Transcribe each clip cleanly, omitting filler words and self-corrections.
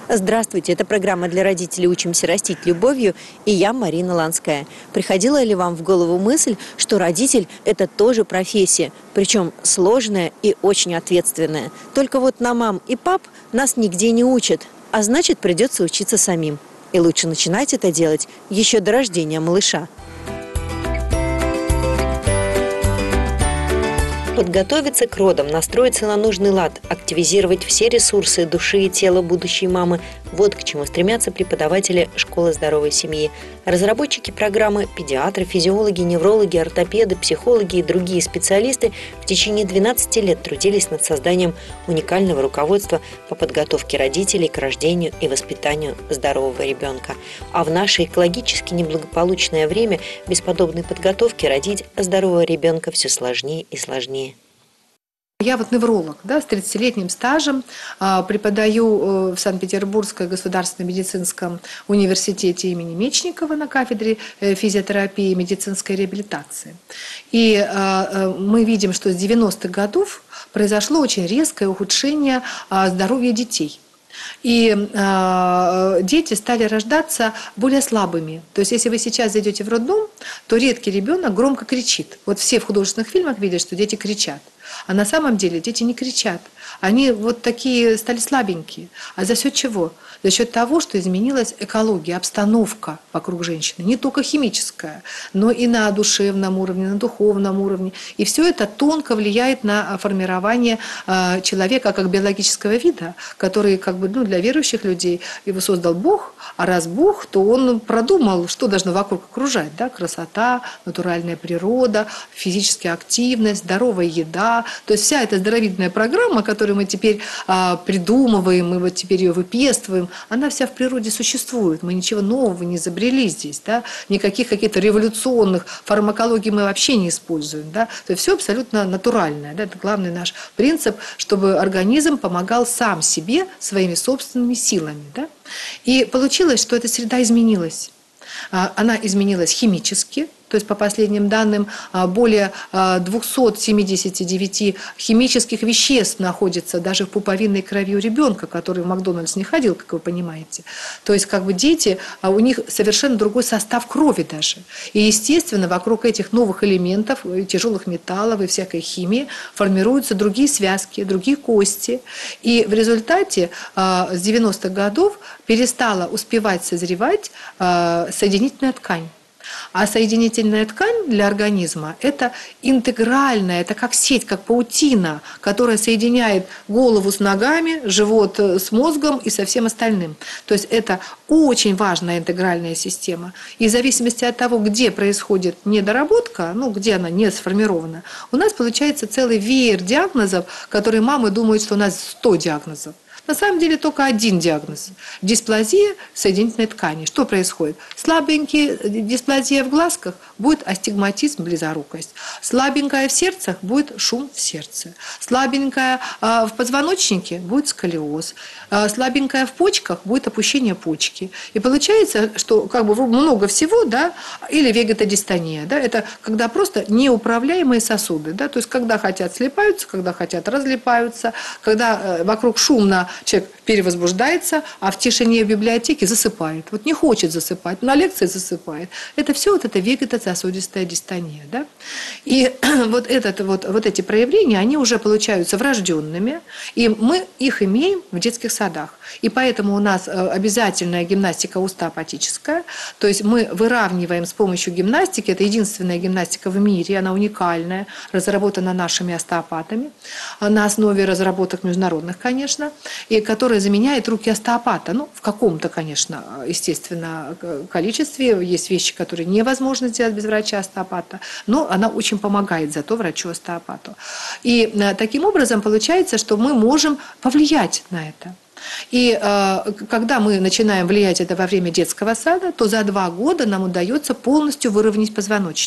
Здравствуйте, это программа для родителей «Учимся растить любовью» и я, Марина Ланская. Приходила ли вам в голову мысль, что родитель – это тоже профессия, причем сложная и очень ответственная? Только вот на мам и пап нас нигде не учат, а значит, придется учиться самим. И лучше начинать это делать еще до рождения малыша. Подготовиться к родам, настроиться на нужный лад, активизировать все ресурсы души и тела будущей мамы – вот к чему стремятся преподаватели школы здоровой семьи. Разработчики программы, педиатры, физиологи, неврологи, ортопеды, психологи и другие специалисты в течение 12 лет трудились над созданием уникального руководства по подготовке родителей к рождению и воспитанию здорового ребенка. А в наше экологически неблагополучное время без подобной подготовки родить здорового ребенка все сложнее и сложнее. Я вот невролог, да, с 30-летним стажем, преподаю в Санкт-Петербургском государственном медицинском университете имени Мечникова на кафедре физиотерапии и медицинской реабилитации. И мы видим, что с 90-х годов произошло очень резкое ухудшение здоровья детей. И дети стали рождаться более слабыми. То есть, если вы сейчас зайдете в роддом, то редкий ребенок громко кричит. Вот все в художественных фильмах видят, что дети кричат. А на самом деле дети не кричат. Они вот такие стали слабенькие. А за счет чего? За счет того, что изменилась экология, обстановка вокруг женщины. Не только химическая, но и на душевном уровне, на духовном уровне. И все это тонко влияет на формирование человека как биологического вида, который как бы, для верующих людей его создал Бог. А раз Бог, то он продумал, что должно вокруг окружать. Да? Красота, натуральная природа, физическая активность, здоровая еда. То есть вся эта здоровительная программа, которую мы теперь придумываем, мы вот теперь ее выпестываем, она вся в природе существует. Мы ничего нового не изобрели здесь. Да? Никаких каких-то революционных фармакологий мы вообще не используем. Да? То есть все абсолютно натуральное. Да? Это главный наш принцип, чтобы организм помогал сам себе своими собственными силами. Да? И получилось, что эта среда изменилась. Она изменилась химически, то есть по последним данным более 279 химических веществ находится даже в пуповинной крови у ребенка, который в Макдональдс не ходил, как вы понимаете. То есть как бы дети, у них совершенно другой состав крови даже. И естественно вокруг этих новых элементов, тяжелых металлов и всякой химии формируются другие связки, другие кости. И в результате с 90-х годов перестала успевать созревать соединительная ткань. А соединительная ткань для организма – это интегральная, это как сеть, как паутина, которая соединяет голову с ногами, живот с мозгом и со всем остальным. То есть это очень важная интегральная система. И в зависимости от того, где происходит недоработка, где она не сформирована, у нас получается целый веер диагнозов, которые мамы думают, что у нас 100 диагнозов. На самом деле только один диагноз – дисплазия соединительной ткани. Что происходит? Слабенькая дисплазия в глазках – будет астигматизм, близорукость. Слабенькая в сердцах – будет шум в сердце. Слабенькая в позвоночнике – будет сколиоз. Слабенькая в почках – будет опущение почки. И получается, что как бы много всего, да, или вегетодистония. Да, это когда просто неуправляемые сосуды. Да, то есть когда хотят слипаются, когда хотят разлипаются, когда вокруг шумно человек перевозбуждается, а в тишине в библиотеке засыпает. Вот не хочет засыпать, на лекции засыпает. Это все вот это вегетососудистая дистония. Да? И вот эти проявления, они уже получаются врожденными, и мы их имеем в детских садах. И поэтому у нас обязательная гимнастика остеопатическая, то есть мы выравниваем с помощью гимнастики, это единственная гимнастика в мире, она уникальная, разработана нашими остеопатами, на основе разработок международных, конечно, и которая заменяет руки остеопата. В каком-то, конечно, естественно, количестве. Есть вещи, которые невозможно сделать без врача-остеопата, но она очень помогает зато врачу-остеопату. И таким образом получается, что мы можем повлиять на это. И когда мы начинаем влиять это во время детского сада, то за 2 года нам удается полностью выровнять позвоночник.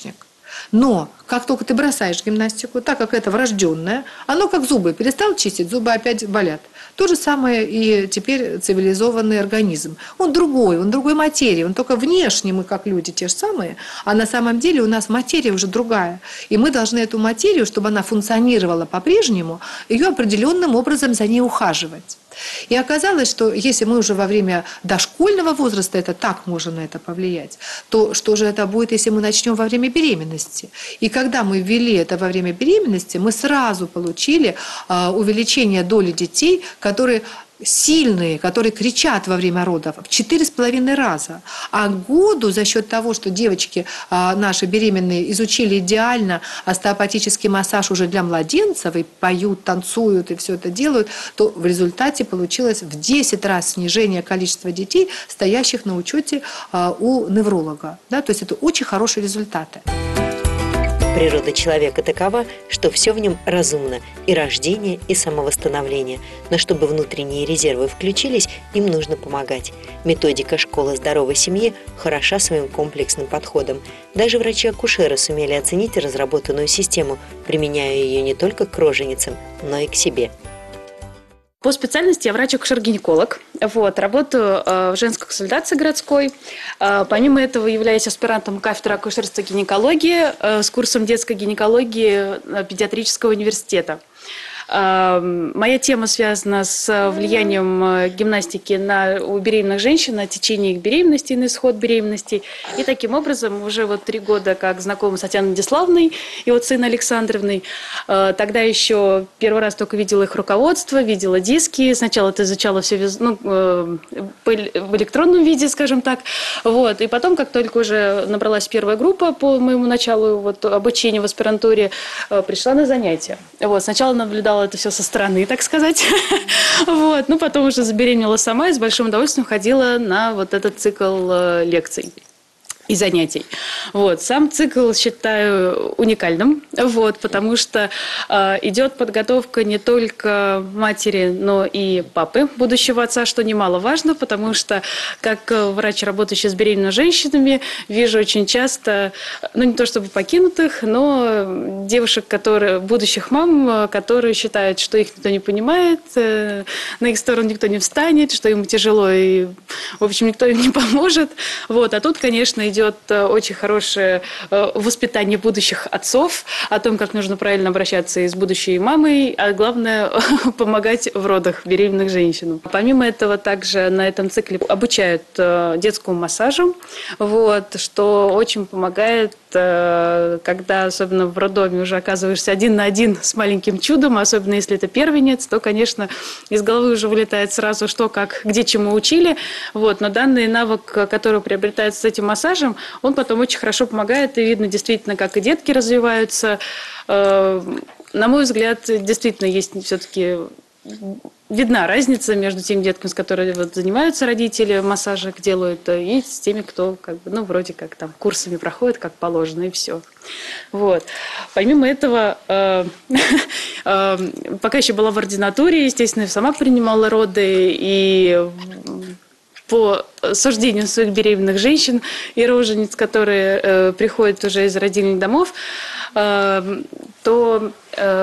Но как только ты бросаешь гимнастику, так как это врожденное, оно как зубы. Перестал чистить, зубы опять болят. То же самое и теперь цивилизованный организм. Он другой материи. Он только внешне мы, как люди, те же самые, а на самом деле у нас материя уже другая. И мы должны эту материю, чтобы она функционировала по-прежнему, ее определенным образом за ней ухаживать. И оказалось, что если мы уже во время дошкольного возраста это так можем на это повлиять, то что же это будет, если мы начнем во время беременности? И когда мы ввели это во время беременности, мы сразу получили увеличение доли детей, которые сильные, которые кричат во время родов, в 4,5 раза. А к году за счет того, что девочки наши беременные изучили идеально остеопатический массаж уже для младенцев, и поют, танцуют, и все это делают, то в результате получилось в 10 раз снижение количества детей, стоящих на учете у невролога. Да? То есть это очень хорошие результаты. Природа человека такова, что все в нем разумно – и рождение, и самовосстановление. Но чтобы внутренние резервы включились, им нужно помогать. Методика школы здоровой семьи хороша своим комплексным подходом. Даже врачи-акушеры сумели оценить разработанную систему, применяя ее не только к роженицам, но и к себе. По специальности я врач-акушер-гинеколог. Работаю в женской консультации городской. Помимо этого являюсь аспирантом кафедры акушерства и гинекологии с курсом детской гинекологии педиатрического университета. Моя тема связана с влиянием гимнастики у беременных женщин, на течение их беременности, на исход беременности. И таким образом уже 3 года как знакома с Татьяной Владиславовной и сына Александровной. Тогда еще первый раз только видела их руководство, видела диски. Сначала это изучала все в электронном виде, скажем так. И потом, как только уже набралась первая группа по моему началу обучения в аспирантуре, пришла на занятия. Сначала наблюдала это все со стороны, так сказать. Потом уже забеременела сама и с большим удовольствием ходила на этот цикл лекций и занятий. Сам цикл считаю уникальным, потому что идет подготовка не только матери, но и папы, будущего отца, что немаловажно, потому что как врач, работающий с беременными женщинами, вижу очень часто, не то чтобы покинутых, но девушек, будущих мам, которые считают, что их никто не понимает, на их сторону никто не встанет, что им тяжело и, в общем, никто им не поможет. А тут, конечно, идет очень хорошее воспитание будущих отцов о том, как нужно правильно обращаться и с будущей мамой, а главное помогать в родах беременных женщинам. Помимо этого, также на этом цикле обучают детскому массажу, что очень помогает, когда особенно в роддоме уже оказываешься 1 на 1 с маленьким чудом, особенно если это первенец, то, конечно, из головы уже вылетает сразу, что, как, где, чему учили. Но данный навык, который приобретается с этим массажем, он потом очень хорошо помогает, и видно действительно, как и детки развиваются. На мой взгляд, действительно есть все-таки видна разница между теми детками, с которыми занимаются родители, массажик делают, и с теми, кто вроде как там курсами проходит, как положено, и все. Помимо этого, пока еще была в ординатуре, естественно, сама принимала роды, и по суждению своих беременных женщин и рожениц, которые приходят уже из родильных домов, то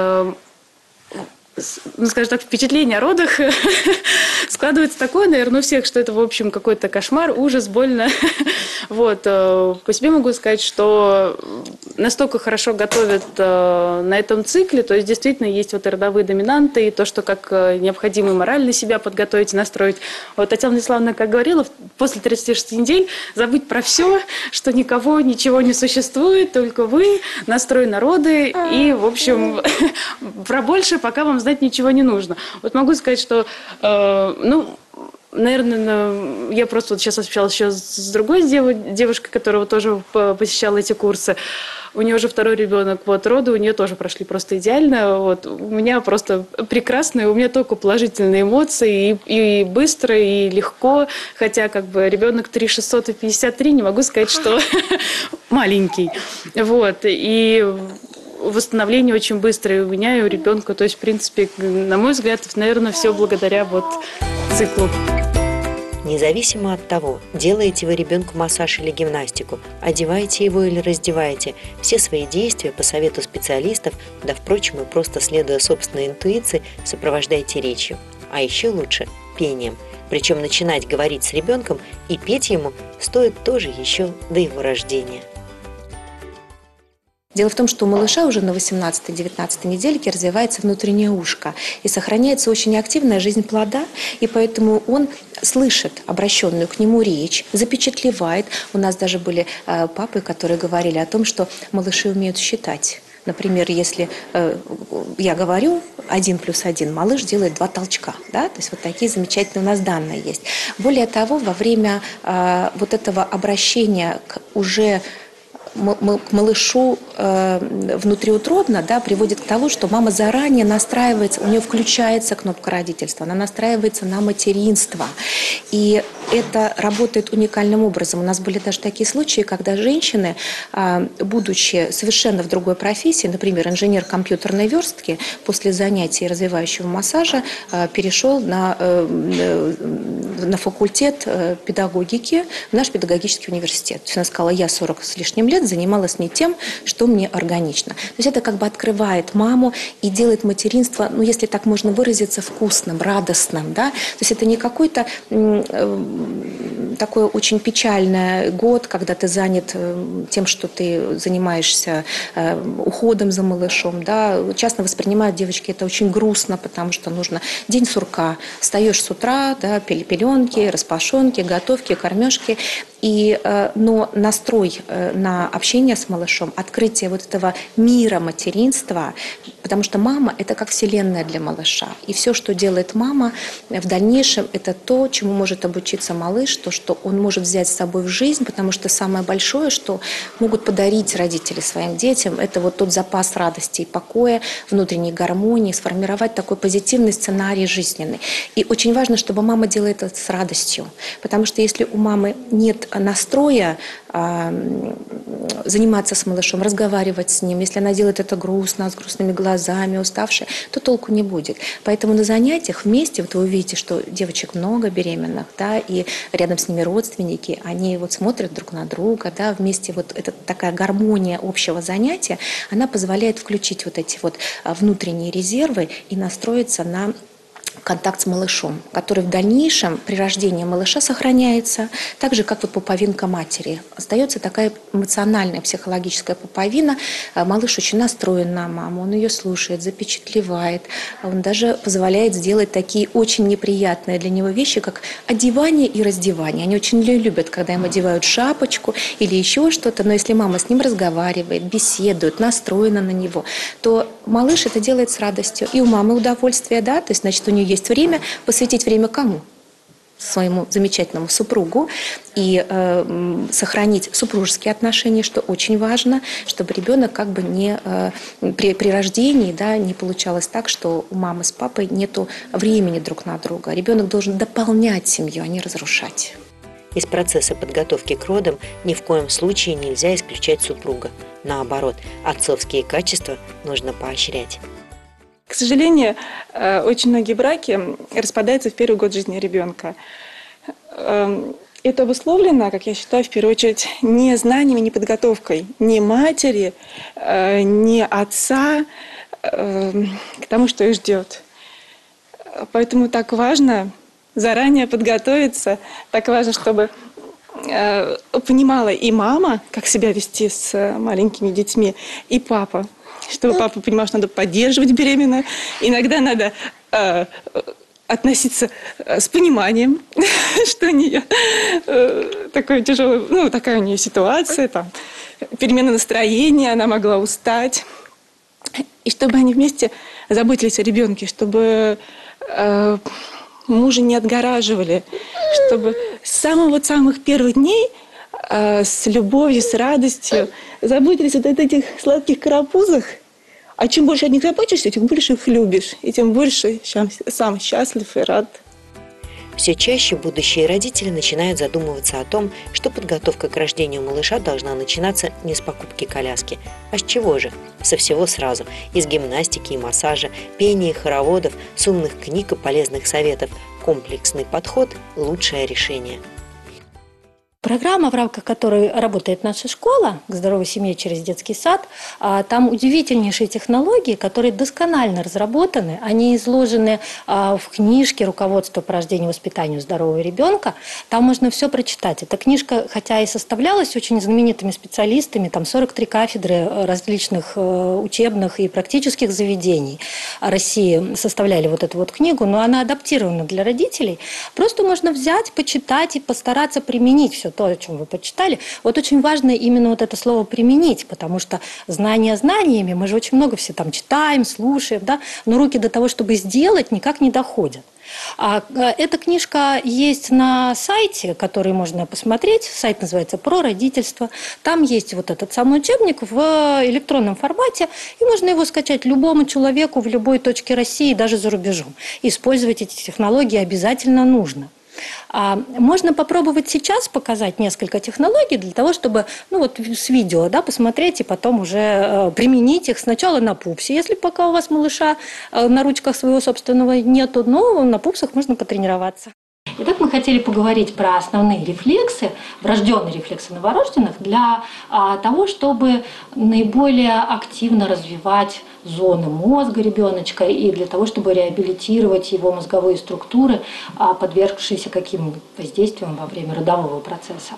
скажем так, впечатление о родах складывается такое, наверное, у всех, что это, в общем, какой-то кошмар, ужас, больно. По себе могу сказать, что настолько хорошо готовят на этом цикле, то есть действительно есть родовые доминанты, и то, что как необходимо морально себя подготовить и настроить. Татьяна Владиславовна, как говорила, после 36 недель забыть про все, что никого, ничего не существует, только вы, настрой на роды, и, в общем, про больше пока вам знать ничего не нужно. Могу сказать, что, наверное, я просто сейчас общалась еще с другой девушкой, которая тоже посещала эти курсы. У нее уже 2-й ребенок, роды у нее тоже прошли просто идеально. У меня просто прекрасно, у меня только положительные эмоции, и быстро, и легко. Хотя ребенок 3653, не могу сказать, что маленький. И восстановление очень быстрое у меня и у ребенка. То есть, в принципе, на мой взгляд, наверное, все благодаря циклу. Независимо от того, делаете вы ребенку массаж или гимнастику, одеваете его или раздеваете, все свои действия по совету специалистов, да, впрочем, и просто следуя собственной интуиции, сопровождайте речью. А еще лучше – пением. Причем начинать говорить с ребенком и петь ему стоит тоже еще до его рождения. Дело в том, что у малыша уже на 18-19 недельке развивается внутреннее ушко и сохраняется очень активная жизнь плода, и поэтому он слышит обращенную к нему речь, запечатлевает. У нас даже были папы, которые говорили о том, что малыши умеют считать. Например, если я говорю 1 + 1, малыш делает 2 толчка. Да? То есть вот такие замечательные у нас данные есть. Более того, во время вот этого обращения к уже к малышу внутриутробно, да, приводит к тому, что мама заранее настраивается, у нее включается кнопка родительства, она настраивается на материнство. И это работает уникальным образом. У нас были даже такие случаи, когда женщины, будучи совершенно в другой профессии, например, инженер компьютерной верстки, после занятий развивающего массажа перешел на факультет педагогики в наш педагогический университет. То есть она сказала, я 40 с лишним лет занималась не тем, что мне органично. То есть это как бы открывает маму и делает материнство, ну, если так можно выразиться, вкусным, радостным. Да? То есть это не какой-то такой очень печальный год, когда ты занят тем, что ты занимаешься уходом за малышом. Да? Часто воспринимают девочки это очень грустно, потому что нужно день сурка. Встаешь с утра, да, пеленки, распашонки, готовки, кормежки. Но настрой на общение с малышом, открытие вот этого мира материнства, потому что мама – это как вселенная для малыша. И все, что делает мама в дальнейшем, это то, чему может обучиться малыш, то, что он может взять с собой в жизнь, потому что самое большое, что могут подарить родители своим детям, это вот тот запас радости и покоя, внутренней гармонии, сформировать такой позитивный сценарий жизненный. И очень важно, чтобы мама делала это с радостью, потому что если у мамы нет настроя заниматься с малышом, разговаривать с ним. Если она делает это грустно, с грустными глазами, уставшая, то толку не будет. Поэтому на занятиях вместе, вот вы увидите, что девочек много беременных, да, и рядом с ними родственники, они вот смотрят друг на друга, да, вместе вот эта такая гармония общего занятия, она позволяет включить вот эти вот внутренние резервы и настроиться на контакт с малышом, который в дальнейшем при рождении малыша сохраняется, так же, как вот пуповинка матери. Остается такая эмоциональная, психологическая пуповина. Малыш очень настроен на маму, он ее слушает, запечатлевает. Он даже позволяет сделать такие очень неприятные для него вещи, как одевание и раздевание. Они очень любят, когда им одевают шапочку или еще что-то, но если мама с ним разговаривает, беседует, настроена на него, то малыш это делает с радостью. И у мамы удовольствие, да, то есть, значит, у нее есть время посвятить время кому? Своему замечательному супругу и сохранить супружеские отношения, что очень важно, чтобы ребенок как бы не при рождении, да, не получалось так, что у мамы с папой нету времени друг на друга. Ребенок должен дополнять семью, а не разрушать. Из процесса подготовки к родам ни в коем случае нельзя исключать супруга. Наоборот, отцовские качества нужно поощрять. К сожалению, очень многие браки распадаются в первый год жизни ребенка. Это обусловлено, как я считаю, в первую очередь, не знаниями, не подготовкой ни матери, ни отца к тому, что их ждет. Поэтому так важно заранее подготовиться, так важно, чтобы понимала и мама, как себя вести с маленькими детьми, и папа. Чтобы папа понимал, что надо поддерживать беременную. Иногда надо относиться с пониманием, что у нее такое тяжелое, ну, такая у нее ситуация, там, перемена настроения, она могла устать. И чтобы они вместе заботились о ребенке, чтобы мужа не отгораживали, чтобы с самых первых дней с любовью, с радостью заботились вот о этих сладких карапузах. А чем больше от них заботишься, тем больше их любишь. И тем больше сам счастлив и рад. Все чаще будущие родители начинают задумываться о том, что подготовка к рождению малыша должна начинаться не с покупки коляски. А с чего же? Со всего сразу. Из гимнастики и массажа, пения и хороводов, с умных книг и полезных советов. комплексный подход – лучшее решение. Программа, в рамках которой работает наша школа «К здоровой семье через детский сад», там удивительнейшие технологии, которые досконально разработаны. Они изложены в книжке «Руководство по рождению и воспитанию здорового ребенка». Там можно все прочитать. Эта книжка, хотя и составлялась очень знаменитыми специалистами, там 43 кафедры различных учебных и практических заведений России составляли вот эту вот книгу, но она адаптирована для родителей. Просто можно взять, почитать и постараться применить все то, о чем вы почитали. Вот очень важно именно вот это слово «применить», потому что знания знаниями, мы же очень много все там читаем, слушаем, да, но руки до того, чтобы сделать, никак не доходят. Эта книжка есть на сайте, который можно посмотреть. Сайт называется «Про родительство». Там есть вот этот самый учебник в электронном формате, и можно его скачать любому человеку в любой точке России, даже за рубежом. Использовать эти технологии обязательно нужно. Можно попробовать сейчас показать несколько технологий для того, чтобы с видео посмотреть и потом уже применить их сначала на пупсе. Если пока у вас малыша на ручках своего собственного нету, но на пупсах можно потренироваться. Итак, мы хотели поговорить про основные рефлексы, врожденные рефлексы новорожденных, для того, чтобы наиболее активно развивать зоны мозга ребеночка и для того, чтобы реабилитировать его мозговые структуры, подвергшиеся каким воздействиям во время родового процесса.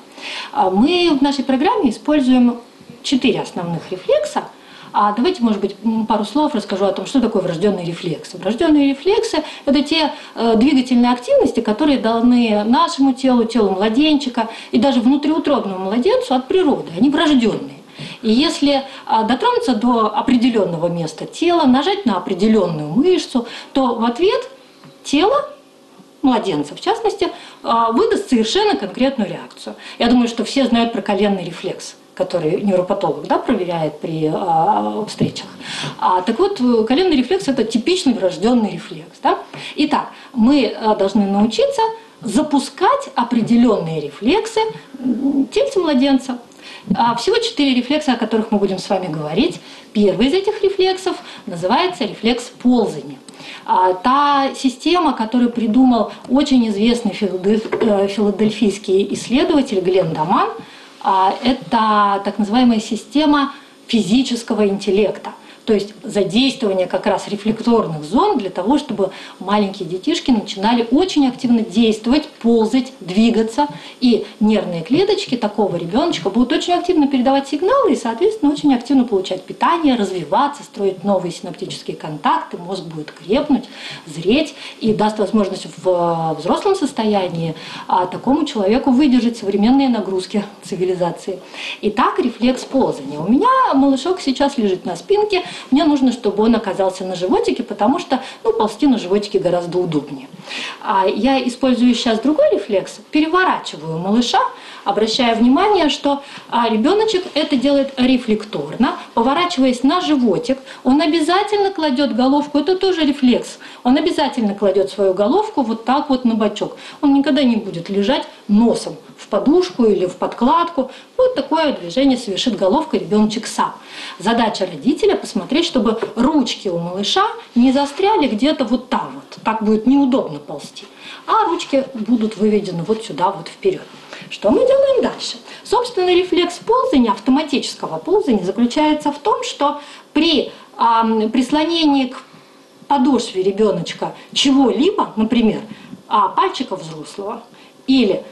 Мы в нашей программе используем 4 основных рефлекса. Давайте, может быть, пару слов расскажу о том, что такое врожденные рефлексы. Врожденные рефлексы – это те двигательные активности, которые даны нашему телу, телу младенчика и даже внутриутробному младенцу от природы. Они врожденные. И если дотронуться до определенного места тела, нажать на определенную мышцу, то в ответ тело младенца, в частности, выдаст совершенно конкретную реакцию. Я думаю, что все знают про коленный рефлекс, который невропатолог проверяет при встречах. Так вот, коленный рефлекс – это типичный врожденный рефлекс. Итак, мы должны научиться запускать определенные рефлексы тельца младенца. Всего 4 рефлекса, о которых мы будем с вами говорить. Первый из этих рефлексов называется рефлекс ползания. Та система, которую придумал очень известный филадельфийский исследователь Глен Доман, это так называемая система физического интеллекта. То есть задействование как раз рефлекторных зон для того, чтобы маленькие детишки начинали очень активно действовать, ползать, двигаться. И нервные клеточки такого ребеночка будут очень активно передавать сигналы и, соответственно, очень активно получать питание, развиваться, строить новые синаптические контакты, мозг будет крепнуть, зреть и даст возможность в взрослом состоянии такому человеку выдержать современные нагрузки цивилизации. Итак, рефлекс ползания. У меня малышок сейчас лежит на спинке. Мне нужно, чтобы он оказался на животике, потому что ползти на животике гораздо удобнее. Я использую сейчас другой рефлекс, переворачиваю малыша, обращая внимание, что ребеночек это делает рефлекторно, поворачиваясь на животик. Он обязательно кладет головку, это тоже рефлекс, он обязательно кладет свою головку вот так вот на бочок. Он никогда не будет лежать носом в подушку или в подкладку. Вот такое движение совершит головка ребеночек сам. Задача родителя посмотреть, чтобы ручки у малыша не застряли где-то вот там вот. Так будет неудобно ползти. А ручки будут выведены вот сюда вот вперед. Что мы делаем дальше? Собственный рефлекс ползания, автоматического ползания, заключается в том, что при прислонении к подошве ребеночка чего-либо, например, пальчика взрослого или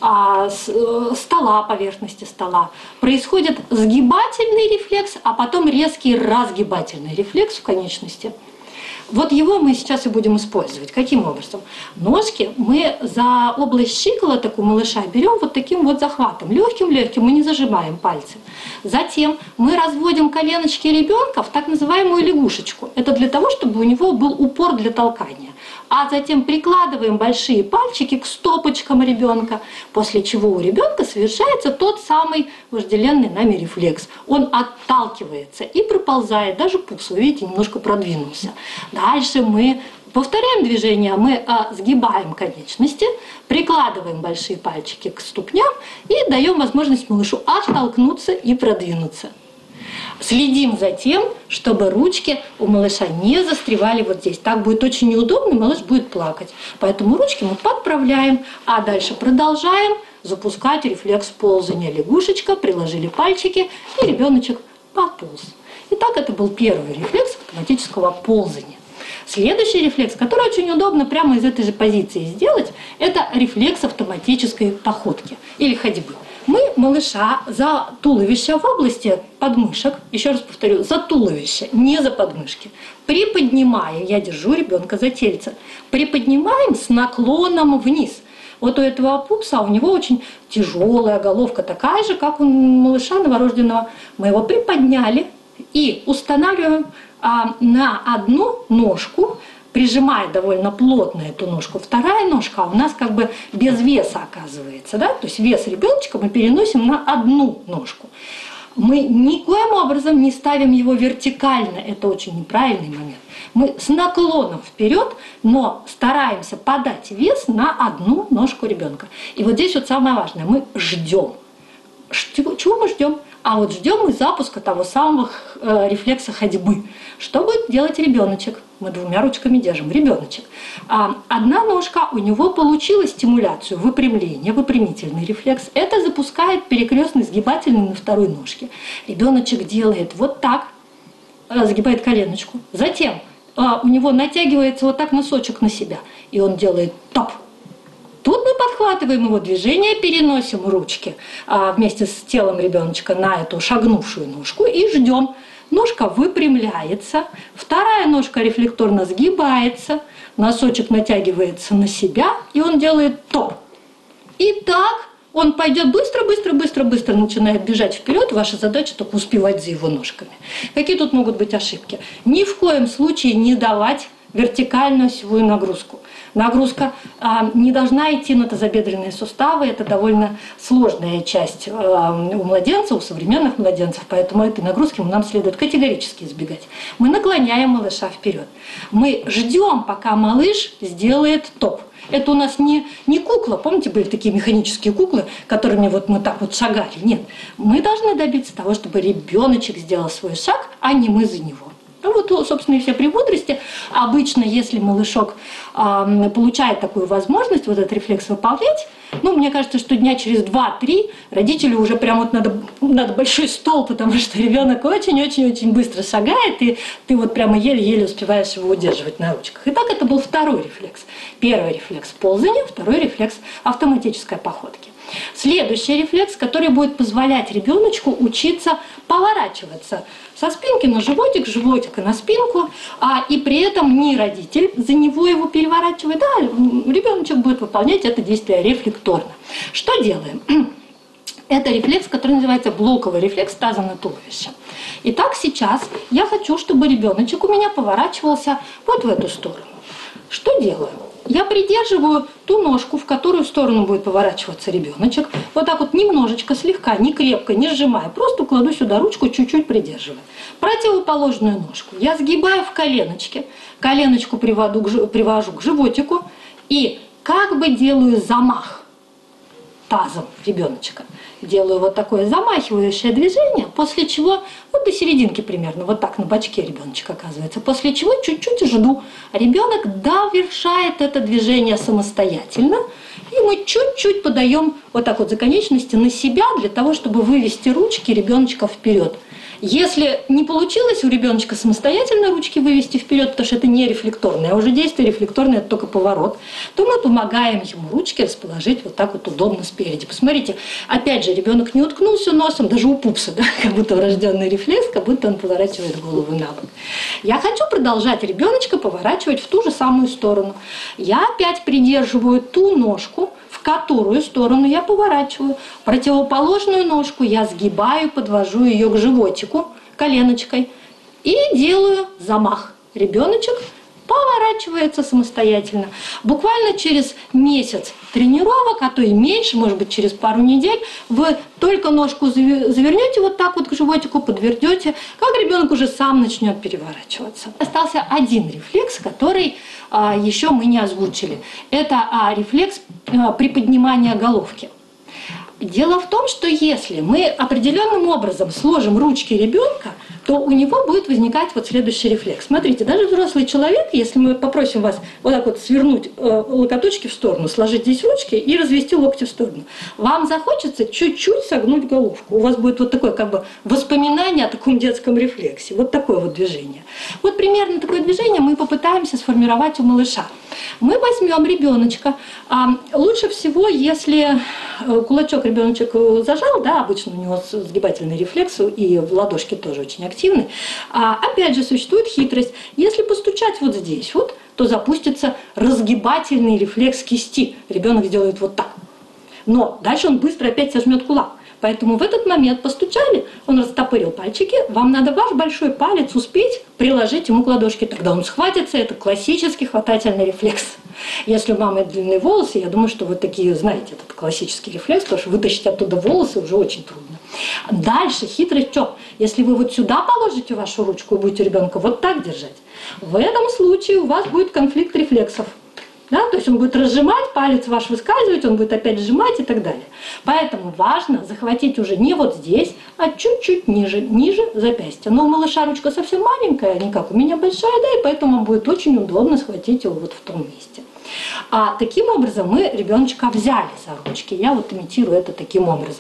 стола, поверхности стола, происходит сгибательный рефлекс, а потом резкий разгибательный рефлекс в конечности. Вот его мы сейчас и будем использовать. Каким образом? Ножки мы за область щиколоток у малыша берем вот таким вот захватом, легким-легким, мы не зажимаем пальцы. Затем мы разводим коленочки ребенка в так называемую лягушечку. Это для того, чтобы у него был упор для толкания. А затем прикладываем большие пальчики к стопочкам ребенка, после чего у ребенка совершается тот самый вожделенный нами рефлекс. Он отталкивается и проползает, даже пупс, вы видите, немножко продвинулся. Дальше мы повторяем движение, мы сгибаем конечности, прикладываем большие пальчики к ступням и даем возможность малышу оттолкнуться и продвинуться. Следим за тем, чтобы ручки у малыша не застревали вот здесь. Так будет очень неудобно, малыш будет плакать. Поэтому ручки мы подправляем, а дальше продолжаем запускать рефлекс ползания. Лягушечка, приложили пальчики, и ребеночек пополз. Итак, это был первый рефлекс автоматического ползания. Следующий рефлекс, который очень удобно прямо из этой же позиции сделать, это рефлекс автоматической походки или ходьбы. Мы малыша за туловище в области подмышек, еще раз повторю, за туловище, не за подмышки, приподнимаем, я держу ребенка за тельце, приподнимаем с наклоном вниз. Вот у этого пупса, у него очень тяжелая головка, такая же, как у малыша новорожденного. Мы его приподняли и устанавливаем на одну ножку, прижимая довольно плотно эту ножку. Вторая ножка у нас как бы без веса оказывается, да? То есть вес ребеночка мы переносим на одну ножку. Мы никоим образом не ставим его вертикально, это очень неправильный момент. Мы с наклоном вперед, но стараемся подать вес на одну ножку ребенка. И вот здесь вот самое важное, мы ждем. Чего мы ждем? А вот ждем мы запуска того самого рефлекса ходьбы. Что будет делать ребеночек? Мы двумя ручками держим. Ребеночек. Одна ножка, у него получила стимуляцию выпрямления, выпрямительный рефлекс. Это запускает перекрестный сгибательный на второй ножке. Ребеночек делает вот так, сгибает коленочку. Затем у него натягивается вот так носочек на себя. И он делает топ. Тут мы подхватываем его движение, переносим ручки вместе с телом ребеночка на эту шагнувшую ножку и ждем. Ножка выпрямляется, вторая ножка рефлекторно сгибается, носочек натягивается на себя, и он делает топ. И так он пойдет быстро, начинает бежать вперед. Ваша задача только успевать за его ножками. Какие тут могут быть ошибки? Ни в коем случае не давать вертикальную осевую нагрузку. Нагрузка не должна идти на тазобедренные суставы. Это довольно сложная часть у младенцев, у современных младенцев. Поэтому этой нагрузки нам следует категорически избегать. Мы наклоняем малыша вперед. Мы ждем, пока малыш сделает топ. Это у нас не кукла. Помните, были такие механические куклы, которыми вот мы так вот шагали? Нет. Мы должны добиться того, чтобы ребеночек сделал свой шаг, а не мы за него. Вот, собственно, и все премудрости. Обычно, если малышок получает такую возможность, вот этот рефлекс выполнять, мне кажется, что дня через 2-3 родителю уже прям вот надо большой стол, потому что ребенок очень-очень-очень быстро шагает, и ты вот прямо еле-еле успеваешь его удерживать на ручках. Итак, это был второй рефлекс. Первый рефлекс ползания, второй рефлекс автоматической походки. Следующий рефлекс, который будет позволять ребеночку учиться поворачиваться со спинки на животик, животика на спинку, и при этом не родитель за него его переворачивает, а ребеночек будет выполнять это действие рефлекторно. Что делаем? Это рефлекс, который называется блоковый рефлекс таза на туловище. Итак, сейчас я хочу, чтобы ребеночек у меня поворачивался вот в эту сторону. Что делаю? Я придерживаю ту ножку, в которую сторону будет поворачиваться ребеночек. Вот так вот немножечко, слегка, не крепко, не сжимая. Просто кладу сюда ручку, чуть-чуть придерживаю. Противоположную ножку я сгибаю в коленочке. Коленочку привожу к животику. И как бы делаю замах тазом ребеночка. Делаю вот такое замахивающее движение, после чего, вот до серединки примерно, вот так на бочке ребеночек оказывается, после чего чуть-чуть жду. Ребенок довершает это движение самостоятельно, и мы чуть-чуть подаем вот так вот за конечности на себя, для того, чтобы вывести ручки ребеночка вперед. Если не получилось у ребеночка самостоятельно ручки вывести вперед, потому что это не рефлекторное, а уже действие рефлекторное, это только поворот, то мы помогаем ему ручки расположить вот так вот удобно спереди. Посмотрите, опять же, ребенок не уткнулся носом, даже у пупса, да, как будто врожденный рефлекс, как будто он поворачивает голову на бок. Я хочу продолжать ребеночка поворачивать в ту же самую сторону. Я опять придерживаю ту ножку, в которую сторону я поворачиваю. Противоположную ножку я сгибаю, подвожу ее к животику коленочкой и делаю замах. Ребеночек поворачивается самостоятельно. Буквально через месяц тренировок, а то и меньше, может быть, через пару недель, вы только ножку завернете вот так вот к животику, подвернете, как ребенок уже сам начнет переворачиваться. Остался один рефлекс, который еще мы не озвучили. Это рефлекс приподнимания головки. Дело в том, что если мы определенным образом сложим ручки ребенка, то у него будет возникать вот следующий рефлекс. Смотрите, даже взрослый человек, если мы попросим вас вот так вот свернуть локоточки в сторону, сложить здесь ручки и развести локти в сторону, вам захочется чуть-чуть согнуть головку. У вас будет вот такое как бы воспоминание о таком детском рефлексе. Вот такое вот движение. Вот примерно такое движение мы попытаемся сформировать у малыша. Мы возьмем ребеночка. Лучше всего, если кулачок ребеночек зажал, да, обычно у него сгибательный рефлекс, и в ладошке тоже очень активный. Опять же, существует хитрость. Если постучать вот здесь вот, то запустится разгибательный рефлекс кисти. Ребенок сделает вот так. Но дальше он быстро опять сожмет кулак. Поэтому в этот момент постучали, он растопырил пальчики, вам надо ваш большой палец успеть приложить ему к ладошке. Тогда он схватится, это классический хватательный рефлекс. Если у мамы длинные волосы, я думаю, что вы такие знаете этот классический рефлекс, потому что вытащить оттуда волосы уже очень трудно. Дальше хитрость в чем? Если вы вот сюда положите вашу ручку и будете ребенка вот так держать, в этом случае у вас будет конфликт рефлексов. Да? То есть он будет разжимать, палец ваш выскальзывать, он будет опять сжимать и так далее. Поэтому важно захватить уже не вот здесь, а чуть-чуть ниже, ниже запястья. Но у малыша ручка совсем маленькая, не как у меня большая, да, и поэтому вам будет очень удобно схватить его вот в том месте. Таким образом мы ребеночка взяли за ручки. Я вот имитирую это таким образом.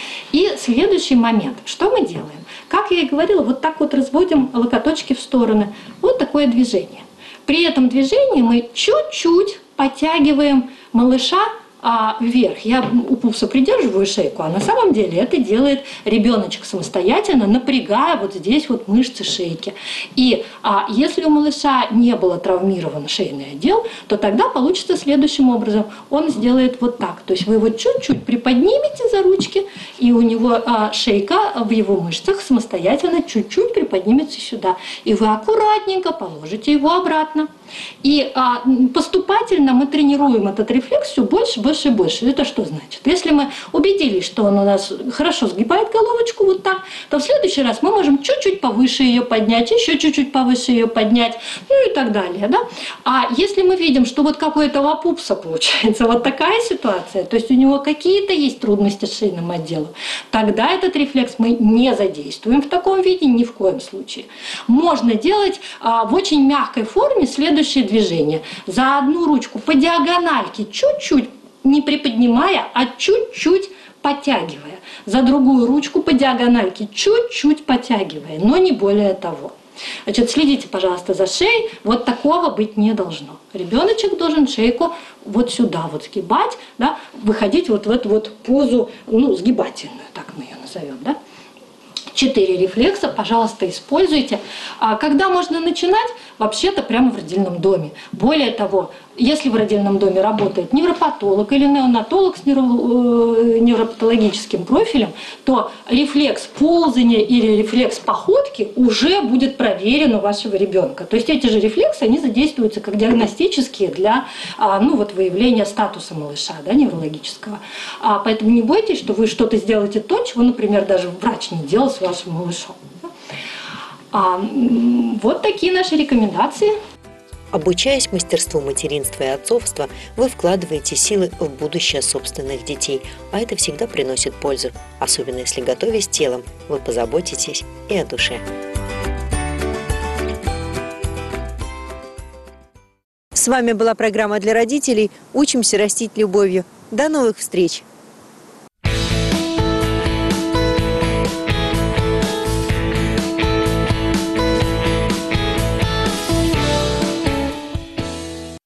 И следующий момент. Что мы делаем? Как я и говорила, вот так вот разводим локоточки в стороны. Вот такое движение. При этом движении мы чуть-чуть подтягиваем малыша вверх. Я у пупса придерживаю шейку, а на самом деле это делает ребеночек самостоятельно, напрягая вот здесь вот мышцы шейки. И если у малыша не было травмирован шейный отдел, то тогда получится следующим образом. Он сделает вот так. То есть вы его чуть-чуть приподнимете за ручки, и у него шейка в его мышцах самостоятельно чуть-чуть приподнимется сюда. И вы аккуратненько положите его обратно. И поступательно мы тренируем этот рефлекс все больше, больше и больше. Это что значит? Если мы убедились, что он у нас хорошо сгибает головочку вот так, то в следующий раз мы можем чуть-чуть повыше ее поднять, еще чуть-чуть повыше ее поднять, ну и так далее. Да? А если мы видим, что вот какой-то у пупса получается вот такая ситуация, то есть у него какие-то есть трудности с шейным отделом, тогда этот рефлекс мы не задействуем в таком виде ни в коем случае. Можно делать в очень мягкой форме следующее движение. За одну ручку по диагональке чуть-чуть, не приподнимая, а чуть-чуть подтягивая. За другую ручку по диагональке чуть-чуть подтягивая, но не более того. Значит, следите, пожалуйста, за шеей. Вот такого быть не должно. Ребеночек должен шейку вот сюда вот сгибать, да, выходить вот в эту вот позу, ну, сгибательную, так мы ее назовем, да. 4 рефлекса, пожалуйста, используйте. Когда можно начинать? Вообще-то прямо в родильном доме. Более того, если в родильном доме работает невропатолог или неонатолог с невропатологическим профилем, то рефлекс ползания или рефлекс походки уже будет проверен у вашего ребенка. То есть эти же рефлексы, они задействуются как диагностические для выявления статуса малыша, да, неврологического. Поэтому не бойтесь, что вы что-то сделаете то, чего, например, даже врач не делал с вашим малышом. Вот такие наши рекомендации. Обучаясь мастерству материнства и отцовства, вы вкладываете силы в будущее собственных детей, а это всегда приносит пользу, особенно если, готовясь телом, вы позаботитесь и о душе. С вами была программа для родителей «Учимся растить любовью». До новых встреч!